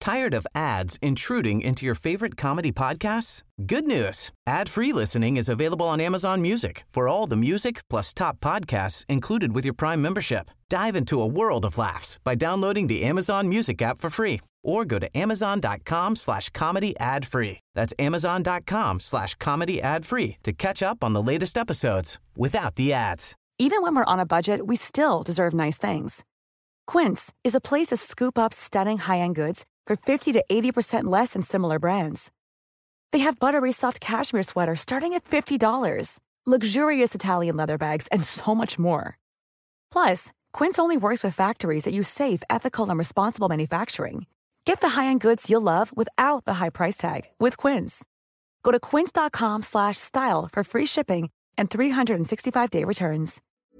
Tired of ads intruding into your favorite comedy podcasts? Good news. Ad-free listening is available on Amazon Music for all the music plus top podcasts included with your Prime membership. Dive into a world of laughs by downloading the Amazon Music app for free or go to amazon.com/comedy ad-free. That's amazon.com/comedy ad-free to catch up on the latest episodes without the ads. Even when we're on a budget, we still deserve nice things. Quince is a place to scoop up stunning high-end goods for 50 to 80% less than similar brands. They have buttery soft cashmere sweaters starting at $50, luxurious Italian leather bags, and so much more. Plus, Quince only works with factories that use safe, ethical, and responsible manufacturing. Get the high-end goods you'll love without the high price tag with Quince. Go to quince.com/style for free shipping and 365-day returns.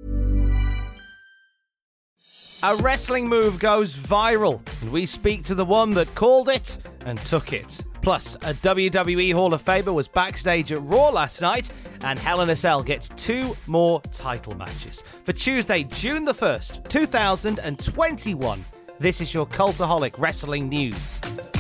A wrestling move goes viral, and we speak to the one that called it and took it. Plus, a WWE Hall of Famer was backstage at Raw last night, and Hell in a Cell gets 2 more title matches. For Tuesday, June the 1st, 2021, this is your Cultaholic Wrestling News.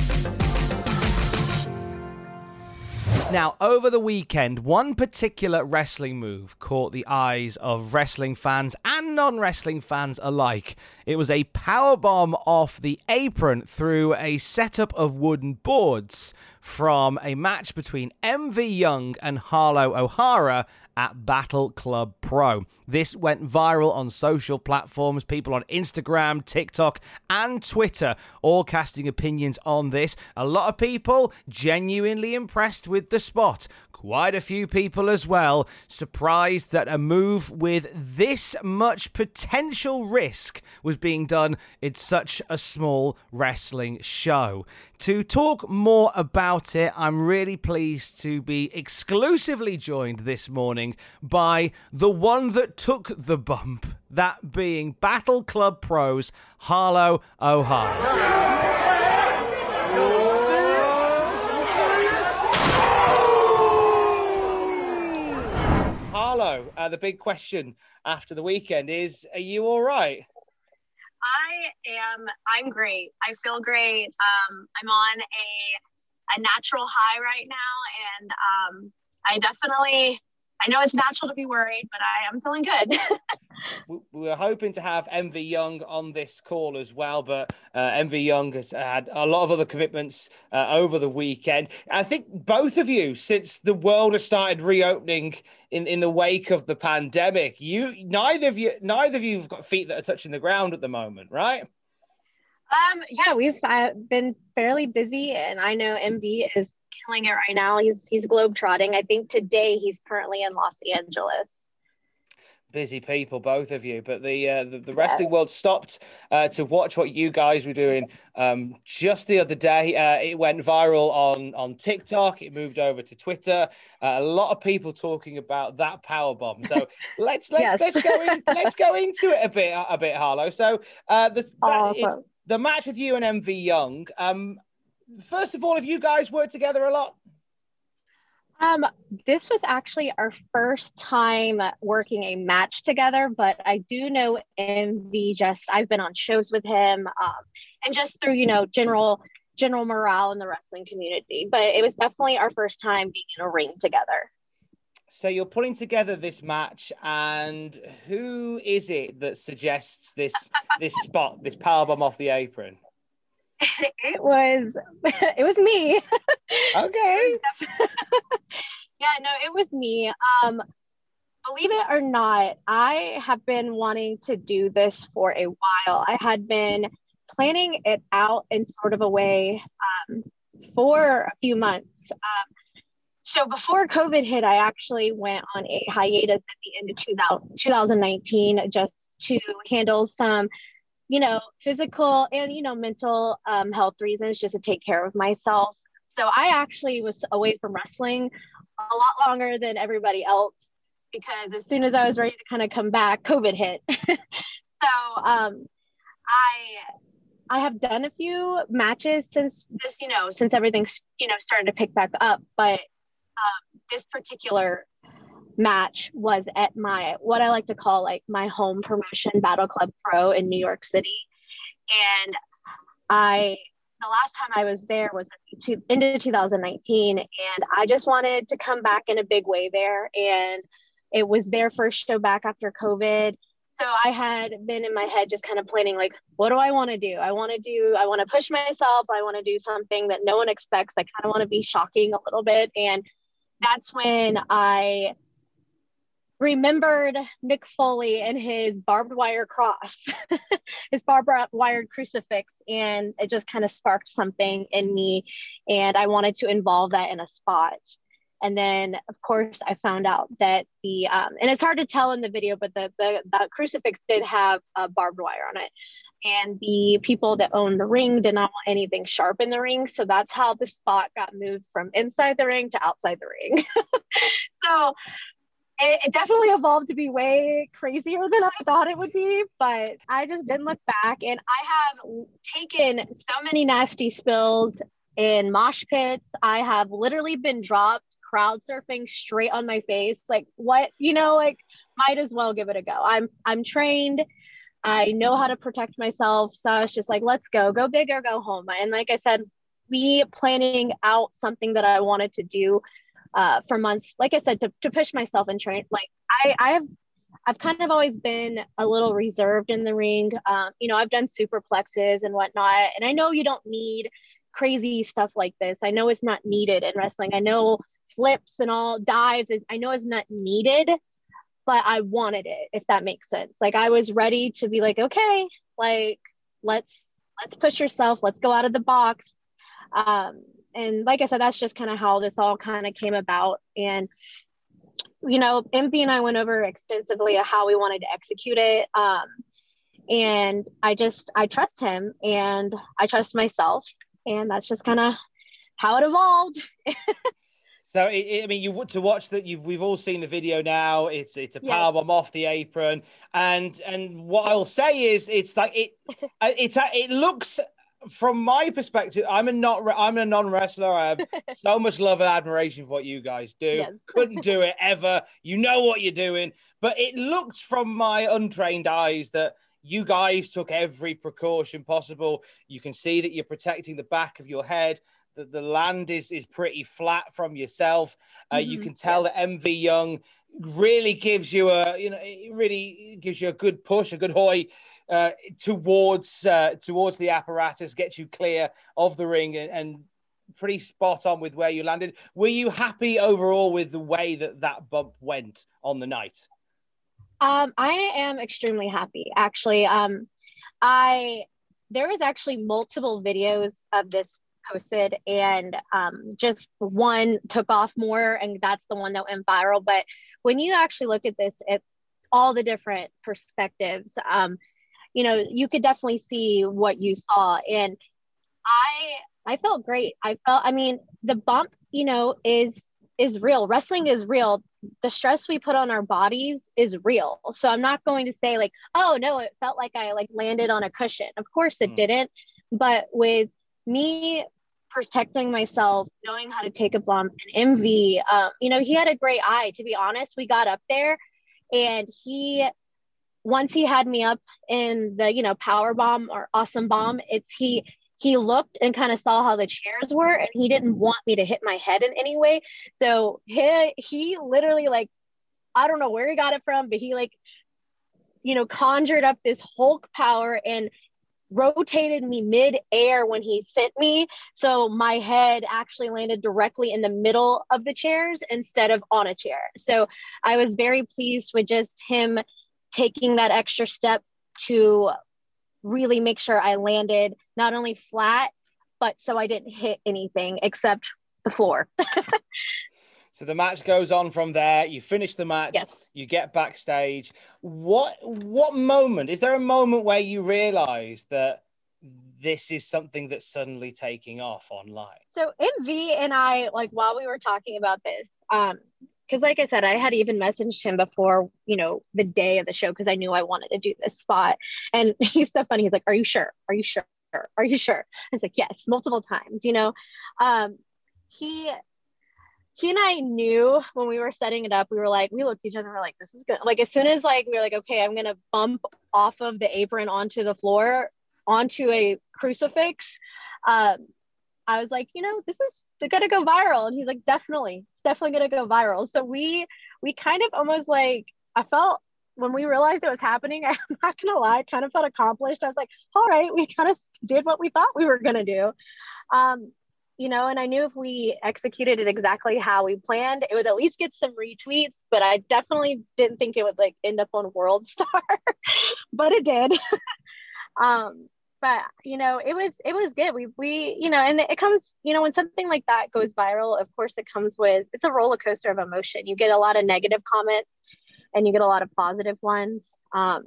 Now, over the weekend, one particular wrestling move caught the eyes of wrestling fans and non-wrestling fans alike. It was a powerbomb off the apron through a setup of wooden boards from a match between MV Young and Harlow O'Hara at Battle Club Pro. This went viral on social platforms, people on Instagram, TikTok, and Twitter all casting opinions on this. A lot of people genuinely impressed with the spot. Quite a few people as well surprised that a move with this much potential risk was being done in such a small wrestling show. To talk more about it, I'm really pleased to be exclusively joined this morning by the one that took the bump, that being Battle Club Pro's Harlow O'Hara. Harlow, the big question after the weekend is, are you all right? I'm great. I feel great. I'm on a natural high right now, and I know it's natural to be worried, but I am feeling good. We were hoping to have MV Young on this call as well, but MV Young has had a lot of other commitments over the weekend. I think both of you, since the world has started reopening in the wake of the pandemic, neither of you have got feet that are touching the ground at the moment, right? Yeah, we've been fairly busy, and I know MV is killing it right now. He's globetrotting. I think today he's currently in Los Angeles. Busy people, both of you, but the wrestling world stopped to watch what you guys were doing just the other day. It went viral on TikTok. It moved over to Twitter. A lot of people talking about that powerbomb. So let's go into it a bit, Harlow. So it's the match with you and MV Young. First of all, have you guys worked together a lot? This was actually our first time working a match together, but I do know MV. I've been on shows with him, and just through, general morale in the wrestling community, but it was definitely our first time being in a ring together. So you're putting together this match, and who is it that suggests this spot, this powerbomb off the apron? It was me. Okay. Yeah, no, it was me. Believe it or not, I have been wanting to do this for a while. I had been planning it out in sort of a way for a few months. So before COVID hit, I actually went on a hiatus at the end of 2019 just to handle some physical and, mental health reasons, just to take care of myself. So I actually was away from wrestling a lot longer than everybody else, because as soon as I was ready to kind of come back, COVID hit. So I have done a few matches since this, since everything's, started to pick back up. But this particular match was at what I like to call my home promotion, Battle Club Pro in New York City. And the last time I was there was into 2019, and I just wanted to come back in a big way there. And it was their first show back after COVID. So I had been in my head just kind of planning, like, what do I want to do? I want to push myself. I want to do something that no one expects. I kind of want to be shocking a little bit. And that's when I remembered Mick Foley and his barbed wire cross, his barbed wire crucifix. And it just kind of sparked something in me. And I wanted to involve that in a spot. And then, of course, I found out that and it's hard to tell in the video, but the crucifix did have barbed wire on it. And the people that owned the ring did not want anything sharp in the ring. So that's how the spot got moved from inside the ring to outside the ring. So it definitely evolved to be way crazier than I thought it would be, but I just didn't look back. And I have taken so many nasty spills in mosh pits. I have literally been dropped crowd surfing straight on my face. Like, what, like, might as well give it a go. I'm trained. I know how to protect myself. So it's just like, let's go big or go home. And like I said, me planning out something that I wanted to do for months, like I said, to push myself and train. Like I've kind of always been a little reserved in the ring. I've done superplexes and whatnot, and I know you don't need crazy stuff like this. I know it's not needed in wrestling. I know flips and all dives, I know it's not needed, but I wanted it, if that makes sense. Like, I was ready to be like, okay, like, let's push yourself. Let's go out of the box. And like I said, that's just kind of how this all kind of came about. And, MV and I went over extensively of how we wanted to execute it. And I trust him and I trust myself. And that's just kind of how it evolved. So, to watch that, we've all seen the video now. It's a powerbomb off the apron, and what I'll say is, it's like it looks. From my perspective, I'm a non-wrestler. I have so much love and admiration for what you guys do. Yes. Couldn't do it ever. You know what you're doing. But it looked from my untrained eyes that you guys took every precaution possible. You can see that you're protecting the back of your head. That the land is pretty flat from yourself. You can tell that MV Young really gives you a good push, a good hoy towards the apparatus, gets you clear of the ring, and pretty spot on with where you landed. Were you happy overall with the way that bump went on the night? I am extremely happy, actually. There was actually multiple videos of this posted, and just one took off more, and that's the one that went viral. But when you actually look at this, at all the different perspectives, you could definitely see what you saw. And I felt great. The bump, is real. Wrestling is real. The stress we put on our bodies is real. So I'm not going to say like, oh no, it felt like I landed on a cushion. Of course it didn't. But with me protecting myself, knowing how to take a bump, and MV, he had a great eye, to be honest. We got up there, and once he had me up in the, power bomb or awesome bomb, he looked and kind of saw how the chairs were, and he didn't want me to hit my head in any way. So he literally, I don't know where he got it from, but he conjured up this Hulk power and rotated me mid-air when he sent me. So my head actually landed directly in the middle of the chairs instead of on a chair. So I was very pleased with just him taking that extra step to really make sure I landed not only flat, but so I didn't hit anything except the floor. So the match goes on from there. You finish the match. Yes. You get backstage. What moment? Is there a moment where you realize that this is something that's suddenly taking off online? So MV and I, while we were talking about this, because like I said, I had even messaged him before, the day of the show, because I knew I wanted to do this spot. And he's so funny. He's like, are you sure? Are you sure? Are you sure? I was like, yes, multiple times, He and I knew when we were setting it up, we looked at each other and we're like, this is good. As soon as we were like, okay, I'm going to bump off of the apron onto the floor, onto a crucifix. I was like, this is gonna go viral. And he's like, definitely, it's definitely gonna go viral. So we kind of almost like, I felt when we realized it was happening, I'm not gonna lie, I kind of felt accomplished. I was like, all right, we kind of did what we thought we were gonna do. And I knew if we executed it exactly how we planned, it would at least get some retweets, but I definitely didn't think it would like end up on World Star, but it did. But it was good. We and it comes, when something like that goes viral, of course it comes with, it's a roller coaster of emotion. You get a lot of negative comments and you get a lot of positive ones.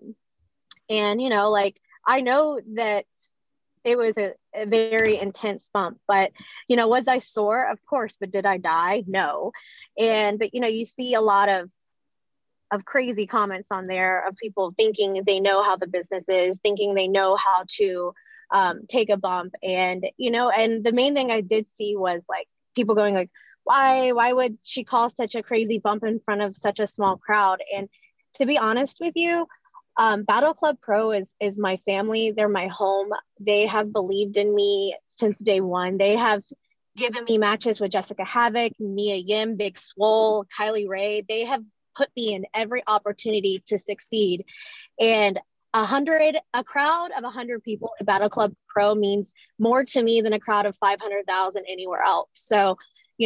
And like, I know that it was a very intense bump, but was I sore? Of course. But did I die? No. But you see a lot of crazy comments on there of people thinking they know how the business is, thinking they know how to take a bump. And the main thing I did see was like people going like, why would she call such a crazy bump in front of such a small crowd? And to be honest with you, Battle Club Pro is my family. They're my home. They have believed in me since day one. They have given me matches with Jessica Havoc, Mia Yim, Big Swole, Kylie Ray. They have put me in every opportunity to succeed. And a crowd of 100 people at Battle Club Pro means more to me than a crowd of 500,000 anywhere else. So,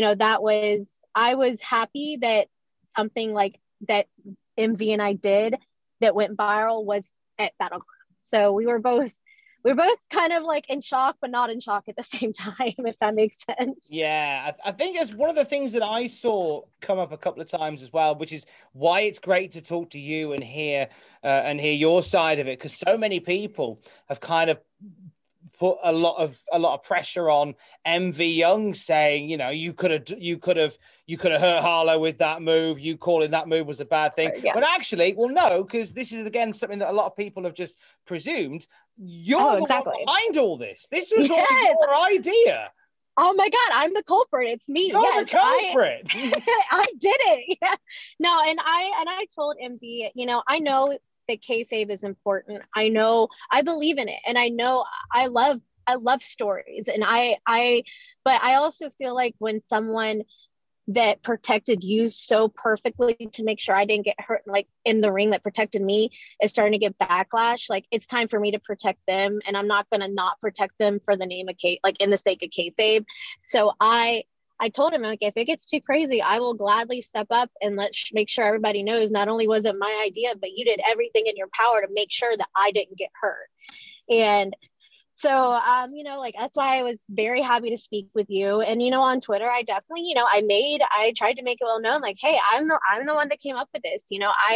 I was happy that something like that MV and I did that went viral was at Battle Club. So we were both kind of like in shock, but not in shock at the same time, if that makes sense. Yeah, I think it's one of the things that I saw come up a couple of times as well, which is why it's great to talk to you and hear your side of it, because so many people have kind of put a lot of pressure on MV Young, saying, you could have hurt Harlow with that move. You calling that move was a bad thing. Yeah. But actually, well, no, because this is again something that a lot of people have just presumed. You're the one behind all this. This was all your idea. Oh my God, I'm the culprit. It's me. You're the culprit. I did it. Yeah. No, and I told MV, I know that kayfabe is important. I know, I believe in it, and I know I love stories, and but I also feel like when someone that protected you so perfectly to make sure I didn't get hurt, like in the ring, that protected me, is starting to get backlash. Like, it's time for me to protect them, and I'm not going to not protect them for the name of in the sake of kayfabe. So I told him, like, if it gets too crazy, I will gladly step up and make sure everybody knows not only was it my idea, but you did everything in your power to make sure that I didn't get hurt. And so, like, that's why I was very happy to speak with you. And, on Twitter, I definitely, I tried to make it well known, like, hey, I'm the one that came up with this.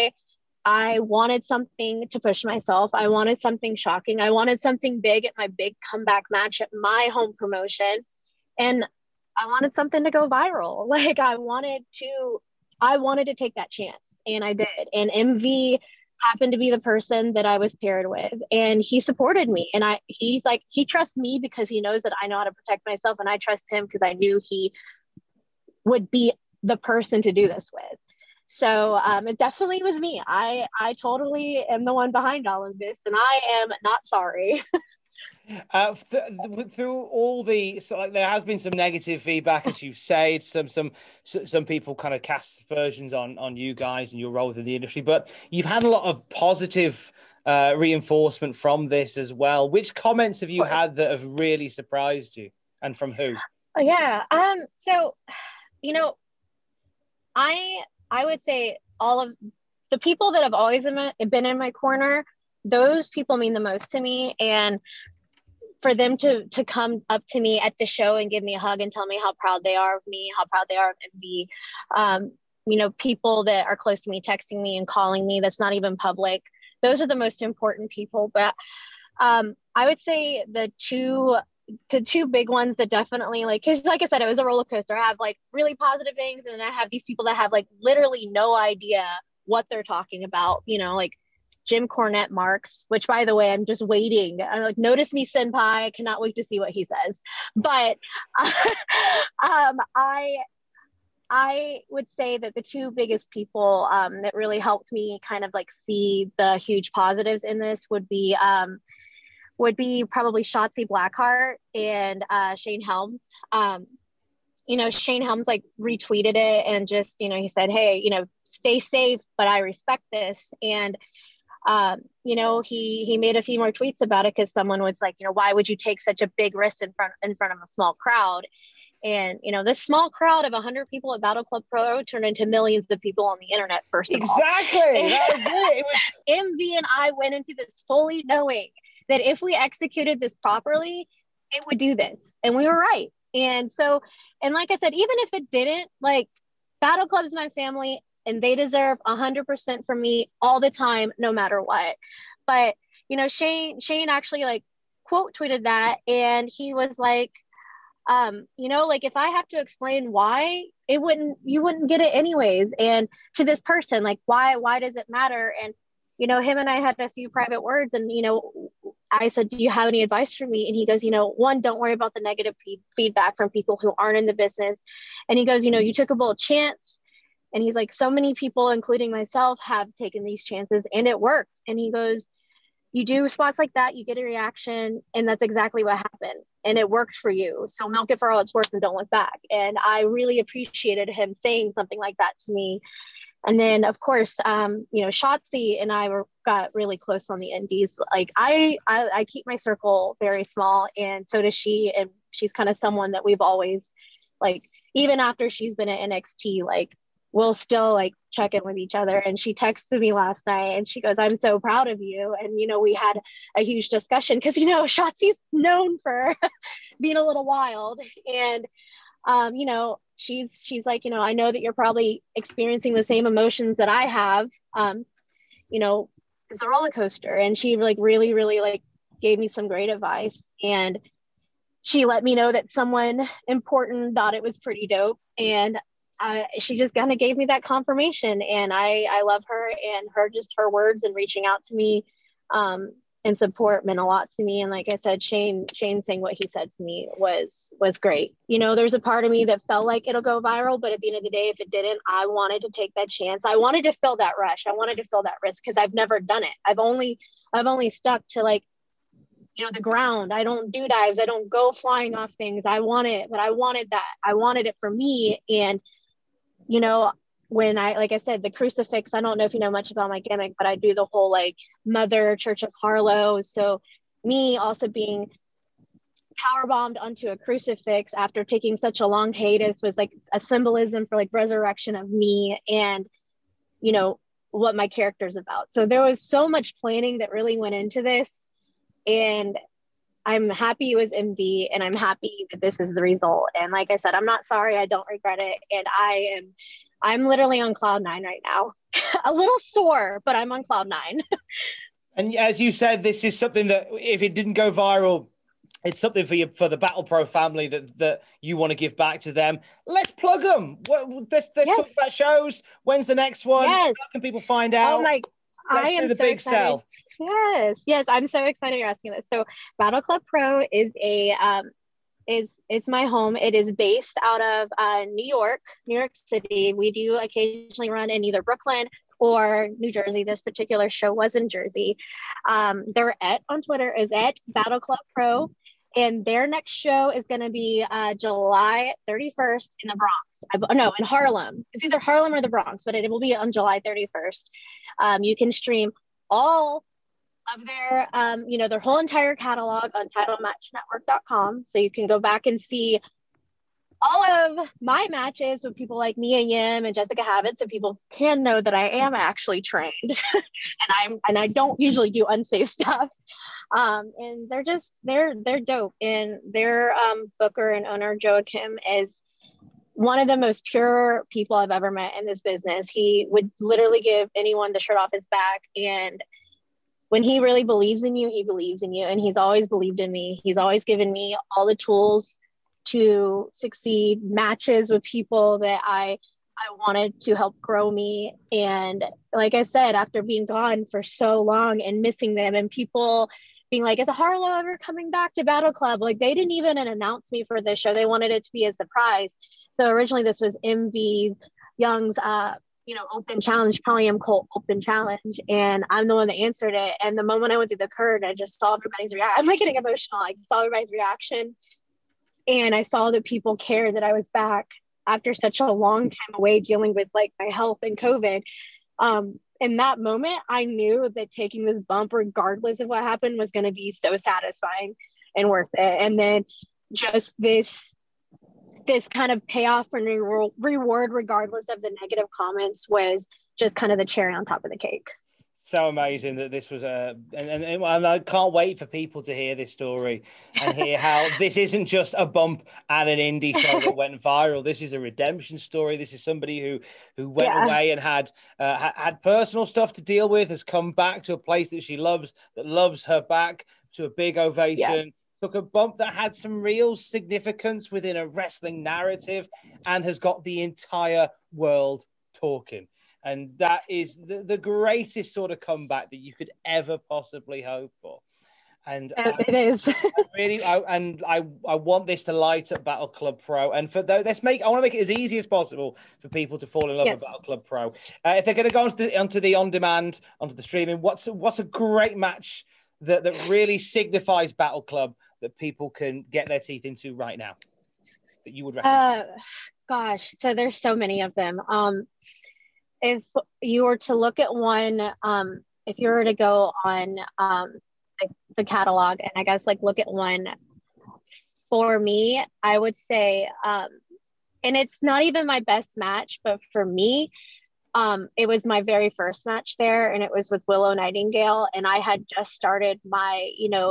I wanted something to push myself. I wanted something shocking. I wanted something big at my big comeback match at my home promotion. And I wanted something to go viral. Like, I wanted to take that chance, and I did. And MV happened to be the person that I was paired with, and he supported me. And he trusts me because he knows that I know how to protect myself, and I trust him because I knew he would be the person to do this with. So it definitely was me. I totally am the one behind all of this, and I am not sorry. Through all the, there has been some negative feedback, as you said. Some people kind of cast aspersions on you guys and your role within the industry, but you've had a lot of positive reinforcement from this as well. Which comments have you had that have really surprised you, and from who? Yeah. So, I would say all of the people that have always been in my corner, those people mean the most to me. And for them to come up to me at the show and give me a hug and tell me how proud they are of me, how proud they are of MV, people that are close to me texting me and calling me, that's not even public. Those are the most important people. But I would say the two big ones that definitely, because like I said, it was a roller coaster. I have like really positive things, and then I have these people that have like literally no idea what they're talking about, like Jim Cornette Marks, which, by the way, I'm just waiting. I'm like, notice me, senpai. I cannot wait to see what he says. But I would say that the two biggest people that really helped me kind of like see the huge positives in this would be would be probably Shotzi Blackheart and Shane Helms. Shane Helms like retweeted it and just, he said, hey, stay safe, but I respect this. And, he made a few more tweets about it because someone was like, why would you take such a big risk in front of a small crowd? And, this small crowd of 100 people at Battle Club Pro turned into millions of people on the internet, first of all. Exactly. That was it. It was MV and I went into this fully knowing that if we executed this properly, it would do this. And we were right. And so, and like I said, even if it didn't, like, Battle Club's my family and they deserve 100% from me all the time, no matter what. But, Shane actually like quote tweeted that. And he was like, like if I have to explain why, you wouldn't get it anyways. And to this person, like, why does it matter? And, him and I had a few private words and, I said, do you have any advice for me? And he goes, one, don't worry about the negative feedback from people who aren't in the business. And he goes, you took a bold chance. And he's like, so many people, including myself, have taken these chances and it worked. And he goes, you do spots like that, you get a reaction. And that's exactly what happened. And it worked for you. So milk it for all it's worth and don't look back. And I really appreciated him saying something like that to me. And then, of course, Shotzi and I got really close on the indies. Like I keep my circle very small, and so does she. And she's kind of someone that we've always, like, even after she's been at NXT, like, we'll still like check in with each other. And she texted me last night and she goes, I'm so proud of you. And, we had a huge discussion because, Shotzi's known for being a little wild. And, she's like, I know that you're probably experiencing the same emotions that I have. It's a roller coaster. And she like really, really like gave me some great advice. And she let me know that someone important thought it was pretty dope. And she just kind of gave me that confirmation. And I love her, and her words and reaching out to me and support meant a lot to me. And like I said, Shane saying what he said to me was great. There's a part of me that felt like it'll go viral, but at the end of the day, if it didn't, I wanted to take that chance. I wanted to feel that rush. I wanted to feel that risk because I've never done it. I've only stuck to like, the ground. I don't do dives. I don't go flying off things. I want it, but I wanted that. I wanted it for me. And, when like I said, the crucifix, I don't know if you know much about my gimmick, but I do the whole like Mother Church of Harlow. So me also being power bombed onto a crucifix after taking such a long hiatus was like a symbolism for like resurrection of me and, what my character's about. So there was so much planning that really went into this, and I'm happy it was MV, and I'm happy that this is the result. And like I said, I'm not sorry. I don't regret it. And I'm literally on cloud 9 right now. A little sore, but I'm on cloud 9. And as you said, this is something that if it didn't go viral, it's something for the Battle Pro family that you want to give back to them. Let's plug them. Let's talk about shows. When's the next one? Yes. How can people find out? Oh my, Let's do the so big excited. sell. Yes, I'm so excited you're asking this. So Battle Club Pro is it's my home. It is based out of New York City. We do occasionally run in either Brooklyn or New Jersey. This particular show was in Jersey. Their on Twitter is at Battle Club Pro, and their next show is going to be July 31st in the Bronx. In Harlem. It's either Harlem or the Bronx, but it will be on July 31st. You can stream all of their, their whole entire catalog on titlematchnetwork.com. So you can go back and see all of my matches with people like Mia Yim and Jessica Habit, so people can know that I am actually trained and I don't usually do unsafe stuff. And they're dope. And their booker and owner, Joachim, is one of the most pure people I've ever met in this business. He would literally give anyone the shirt off his back. And when he really believes in you, he believes in you. And he's always believed in me. He's always given me all the tools to succeed, matches with people that I wanted to help grow me. And like I said, after being gone for so long and missing them, and people being like, is Harlow ever coming back to Battle Club? Like, they didn't even announce me for this show. They wanted it to be a surprise. So originally this was MV Young's open challenge, Polly M. Cole open challenge. And I'm the one that answered it. And the moment I went through the curtain, I just saw everybody's reaction. I'm like getting emotional. I saw everybody's reaction. And I saw that people cared that I was back after such a long time away dealing with like my health and COVID. In that moment, I knew that taking this bump, regardless of what happened, was going to be so satisfying and worth it. And then just this kind of payoff and reward, regardless of the negative comments, was just kind of the cherry on top of the cake. So amazing that this was and I can't wait for people to hear this story and hear how this isn't just a bump at an indie show that went viral. This is a redemption story. This is somebody who went away and had personal stuff to deal with, has come back to a place that she loves, that loves her back, to a big ovation. Took a bump that had some real significance within a wrestling narrative and has got the entire world talking. And that is the greatest sort of comeback that you could ever possibly hope for. And it is. I want this to light up Battle Club Pro. And for those, I want to make it as easy as possible for people to fall in love with Battle Club Pro. If they're going to go onto the on-demand, onto the streaming, what's a great match that really signifies Battle Club that people can get their teeth into right now that you would recommend? Gosh, so there's so many of them. If you were to look at one, if you were to go on the catalog and I guess like look at one, for me, I would say, and it's not even my best match, but for me, it was my very first match there, and it was with Willow Nightingale, and I had just started my,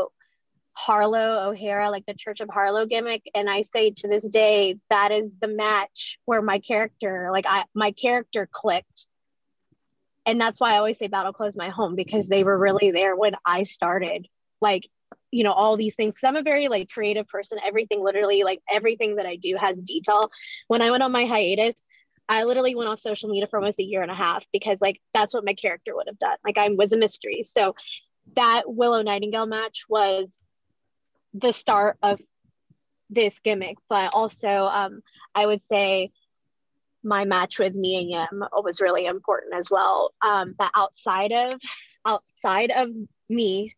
Harlow O'Hara, like the Church of Harlow gimmick. And I say to this day, that is the match where my character clicked. And that's why I always say Battle Club's my home, because they were really there when I started, like, all these things. Cause I'm a very like creative person. Everything, literally like everything that I do has detail. When I went on my hiatus, I literally went off social media for almost a year and a half, because like, that's what my character would have done. Like I was a mystery. So that Willow Nightingale match was the start of this gimmick. But also I would say my match with Mia Yim was really important as well. But outside of me,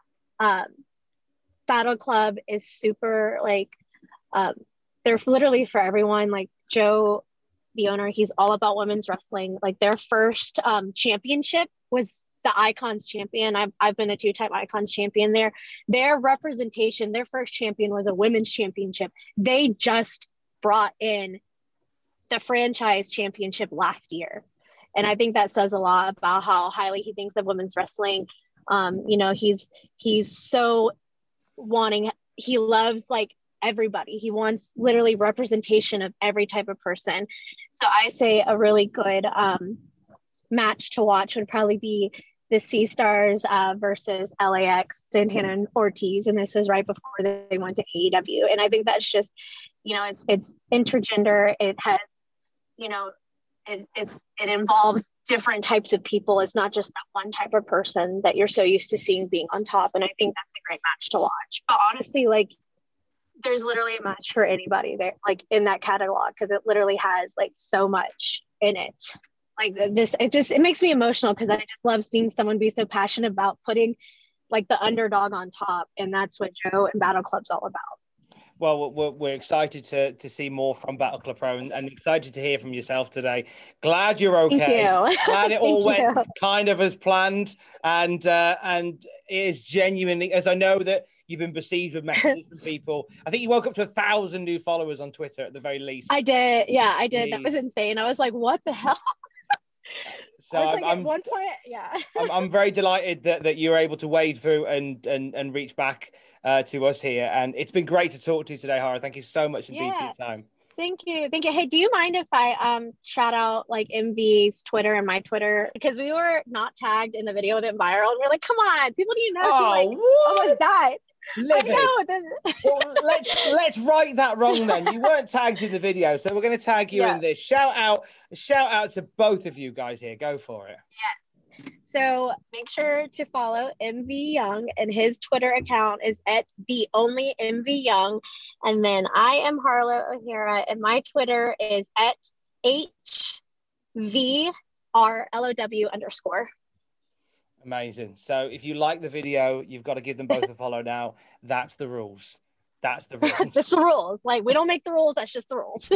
Battle Club is super like they're literally for everyone. Like Joe, the owner, he's all about women's wrestling. Like their first championship was the Icons champion. I've been a 2-time Icons champion there. Their representation, their first champion was a women's championship. They just brought in the franchise championship last year. And I think that says a lot about how highly he thinks of women's wrestling. He's so wanting, he loves like everybody. He wants literally representation of every type of person. So I say a really good match to watch would probably be the Sea Stars versus LAX, Santana and Ortiz. And this was right before they went to AEW. And I think that's just, it's intergender. It has, it involves different types of people. It's not just that one type of person that you're so used to seeing being on top. And I think that's a great match to watch. But honestly, like there's literally a match for anybody there, like in that catalog, because it literally has like so much in it. Like it makes me emotional, because I just love seeing someone be so passionate about putting like the underdog on top. And that's what Joe and Battle Club's all about. Well, we're excited to see more from Battle Club Pro and excited to hear from yourself today. Glad you're okay. Thank you. Glad it all went kind of as planned. And it is genuinely, as I know that you've been besieged with messages from people. I think you woke up to 1,000 new followers on Twitter at the very least. I did. Yeah, I did. Jeez. That was insane. I was like, what the hell? So at one point, yeah. I'm very delighted that you were able to wade through and reach back to us here. And it's been great to talk to you today, Hara. Thank you so much indeed for your time. Thank you. Hey, do you mind if I shout out like MV's Twitter and my Twitter? Because we were not tagged in the video that went viral, and we're like, come on, people need to know almost died. Well, let's right that wrong then. You weren't tagged in the video, so we're going to tag you in this. Shout out to both of you guys here. Go for it. Yes. So make sure to follow MV Young, and his Twitter account is @theonlymvyoung. And then I am Harlow O'Hara, and my Twitter is @HV RLOW_. Amazing. So if you like the video, you've got to give them both a follow now. That's the rules. That's the rules. That's the rules. Like, we don't make the rules. That's just the rules.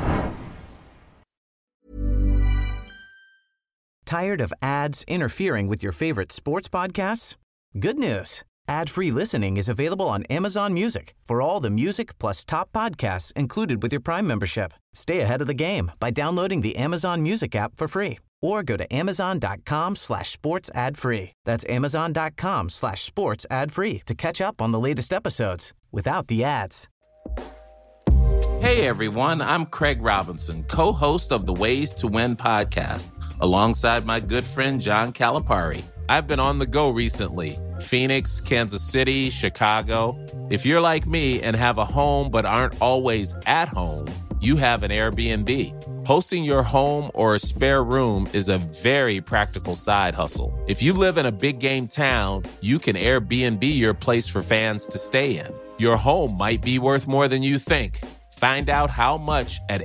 Tired of ads interfering with your favorite sports podcasts? Good news. Ad-free listening is available on Amazon Music for all the music plus top podcasts included with your Prime membership. Stay ahead of the game by downloading the Amazon Music app for free or go to amazon.com/sports ad free. That's amazon.com/sports ad free to catch up on the latest episodes without the ads. Hey everyone, I'm Craig Robinson, co-host of the Ways to Win podcast, alongside my good friend John Calipari. I've been on the go recently. Phoenix, Kansas City, Chicago. If you're like me and have a home but aren't always at home, you have an Airbnb. Hosting your home or a spare room is a very practical side hustle. If you live in a big game town, you can Airbnb your place for fans to stay in. Your home might be worth more than you think. Find out how much at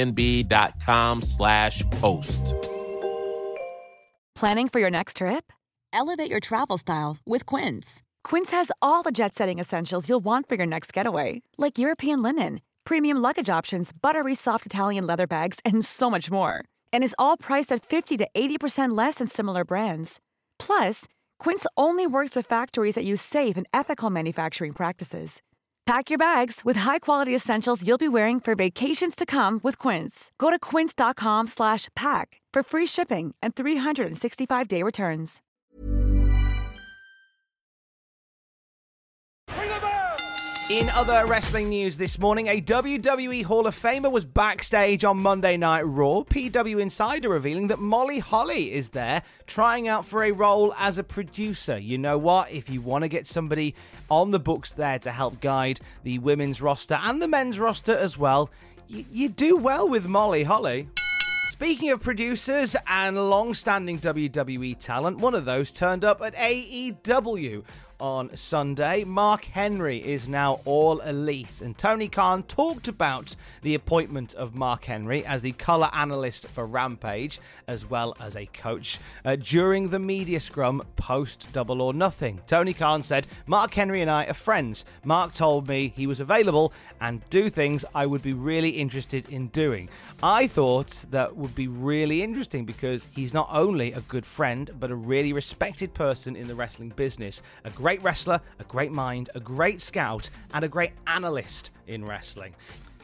airbnb.com/host. Planning for your next trip? Elevate your travel style with Quince. Quince has all the jet-setting essentials you'll want for your next getaway, like European linen, premium luggage options, buttery soft Italian leather bags, and so much more. And is all priced at 50 to 80% less than similar brands. Plus, Quince only works with factories that use safe and ethical manufacturing practices. Pack your bags with high-quality essentials you'll be wearing for vacations to come with Quince. Go to quince.com/pack for free shipping and 365-day returns. In other wrestling news this morning, a WWE Hall of Famer was backstage on Monday Night Raw. PW Insider revealing that Molly Holly is there trying out for a role as a producer. You know what? If you want to get somebody on the books there to help guide the women's roster and the men's roster as well, you do well with Molly Holly. Speaking of producers and long-standing WWE talent, one of those turned up at AEW on Sunday. Mark Henry is now All Elite, and Tony Khan talked about the appointment of Mark Henry as the color analyst for Rampage, as well as a coach, during the media scrum post Double or Nothing. Tony Khan said, "Mark Henry and I are friends. Mark told me he was available and do things I would be really interested in doing." I thought that would be really interesting because he's not only a good friend, but a really respected person in the wrestling business. A great wrestler, a great mind, a great scout, and a great analyst in wrestling.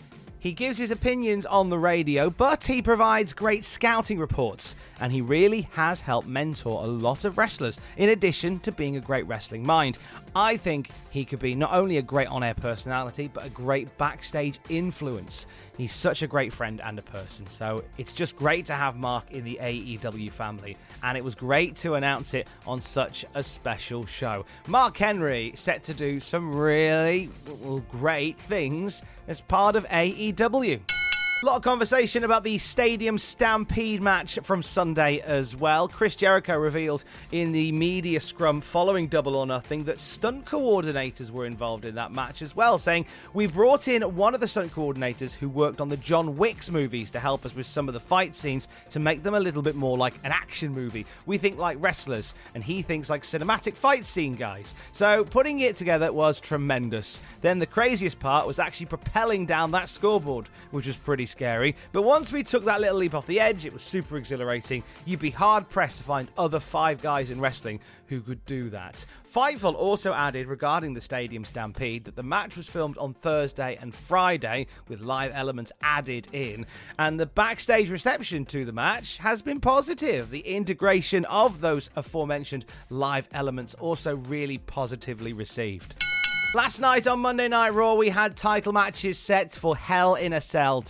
He gives his opinions on the radio, but he provides great scouting reports, and he really has helped mentor a lot of wrestlers, in addition to being a great wrestling mind. I think he could be not only a great on-air personality, but a great backstage influence. He's such a great friend and a person, so it's just great to have Mark in the AEW family, and it was great to announce it on such a special show. Mark Henry set to do some really great things as part of AEW. A lot of conversation about the Stadium Stampede match from Sunday as well. Chris Jericho revealed in the media scrum following Double or Nothing that stunt coordinators were involved in that match as well, saying, "We brought in one of the stunt coordinators who worked on the John Wick's movies to help us with some of the fight scenes to make them a little bit more like an action movie. We think like wrestlers, and he thinks like cinematic fight scene guys." So putting it together was tremendous. Then the craziest part was actually propelling down that scoreboard, which was pretty scary, but once we took that little leap off the edge, it was super exhilarating. You'd be hard-pressed to find other 5 guys in wrestling who could do that. Fightful also added regarding the Stadium Stampede that the match was filmed on Thursday and Friday with live elements added in, and the backstage reception to the match has been positive. The integration of those aforementioned live elements also really positively received. Last night on Monday Night Raw, we had title matches set for Hell in a Cell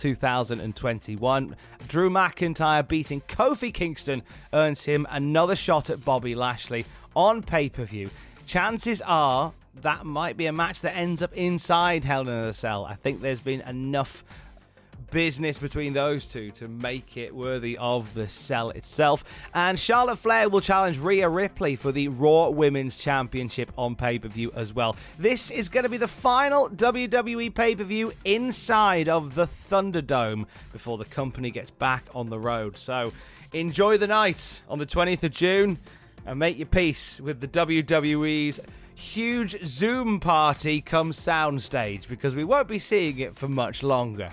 2021. Drew McIntyre beating Kofi Kingston earns him another shot at Bobby Lashley on pay-per-view. Chances are that might be a match that ends up inside Hell in a Cell. I think there's been enough business between those two to make it worthy of the cell itself. And Charlotte Flair will challenge Rhea Ripley for the Raw Women's Championship on pay-per-view as well. This is going to be the final WWE pay-per-view inside of the Thunderdome before the company gets back on the road. So enjoy the night on the 20th of June and make your peace with the WWE's huge Zoom party come soundstage, because we won't be seeing it for much longer.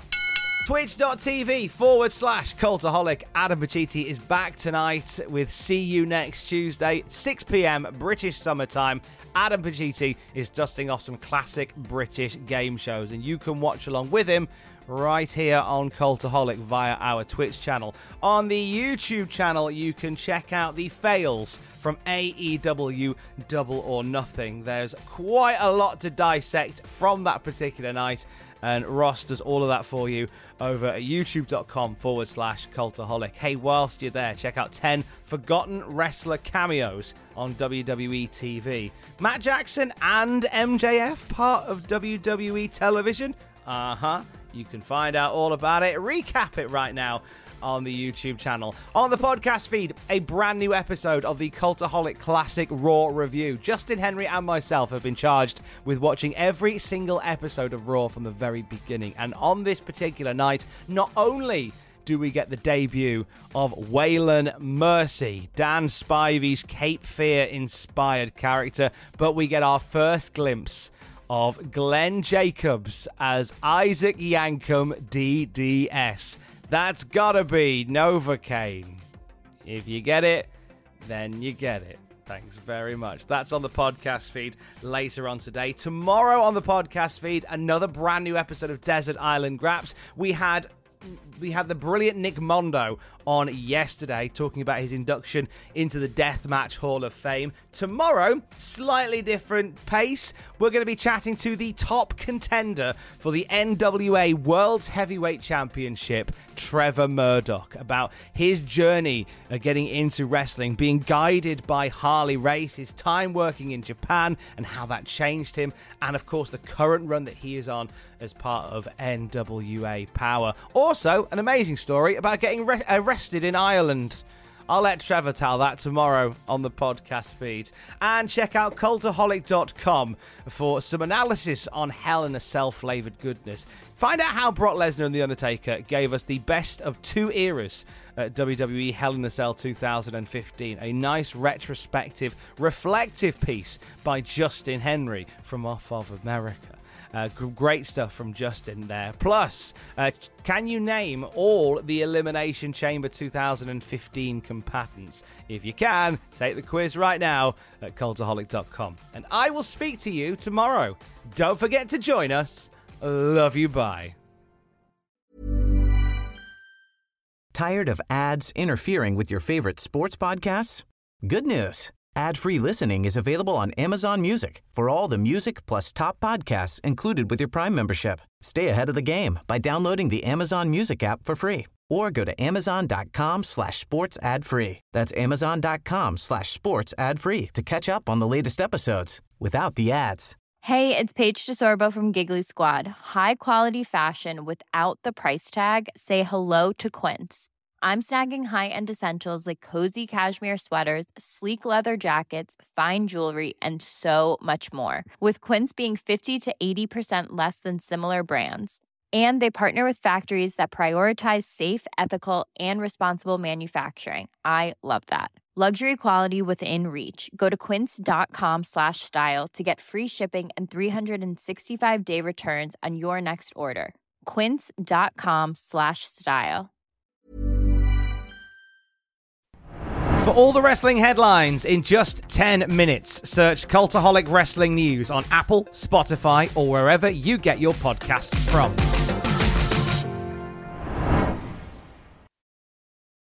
Twitch.tv/Cultaholic. Adam Pacitti is back tonight with See You Next Tuesday, 6 p.m. British summertime. Adam Pacitti is dusting off some classic British game shows, and you can watch along with him right here on Cultaholic via our Twitch channel. On the YouTube channel, you can check out the fails from AEW Double or Nothing. There's quite a lot to dissect from that particular night, and Ross does all of that for you over at youtube.com/Cultaholic. Hey, whilst you're there, check out 10 forgotten wrestler cameos on WWE TV. Matt Jackson and MJF, part of WWE television? You can find out all about it, recap it right now on the YouTube channel. On the podcast feed, a brand new episode of the Cultaholic Classic Raw review. Justin Henry and myself have been charged with watching every single episode of Raw from the very beginning. And on this particular night, not only do we get the debut of Waylon Mercy, Dan Spivey's Cape Fear-inspired character, but we get our first glimpse of Glenn Jacobs as Isaac Yankem DDS. That's gotta be Novocaine. If you get it, then you get it. Thanks very much. That's on the podcast feed later on today. Tomorrow on the podcast feed, another brand new episode of Desert Island Graps. We had the brilliant Nick Mondo on yesterday talking about his induction into the Deathmatch Hall of Fame. Tomorrow, slightly different pace. We're going to be chatting to the top contender for the NWA World Heavyweight Championship, Trevor Murdoch, about his journey getting into wrestling, being guided by Harley Race, his time working in Japan and how that changed him, and of course the current run that he is on as part of NWA Power. Also, an amazing story about getting arrested in Ireland. I'll let Trevor tell that tomorrow on the podcast feed. And check out Cultaholic.com for some analysis on Hell in a Cell-flavoured goodness. Find out how Brock Lesnar and The Undertaker gave us the best of two eras at WWE Hell in a Cell 2015. A nice retrospective, reflective piece by Justin Henry from Off of America. Great stuff from Justin there. Plus, can you name all the Elimination Chamber 2015 combatants? If you can, take the quiz right now at Cultaholic.com. And I will speak to you tomorrow. Don't forget to join us. Love you, bye. Tired of ads interfering with your favorite sports podcasts? Good news. Ad-free listening is available on Amazon Music for all the music plus top podcasts included with your Prime membership. Stay ahead of the game by downloading the Amazon Music app for free or go to amazon.com/sports ad free. That's amazon.com/sports ad free to catch up on the latest episodes without the ads. Hey, it's Paige DeSorbo from Giggly Squad. High quality fashion without the price tag. Say hello to Quince. I'm snagging high-end essentials like cozy cashmere sweaters, sleek leather jackets, fine jewelry, and so much more. With Quince being 50 to 80% less than similar brands. And they partner with factories that prioritize safe, ethical, and responsible manufacturing. I love that. Luxury quality within reach. Go to quince.com/style to get free shipping and 365-day returns on your next order. Quince.com/style. For all the wrestling headlines in just 10 minutes, search Cultaholic Wrestling News on Apple, Spotify, or wherever you get your podcasts from.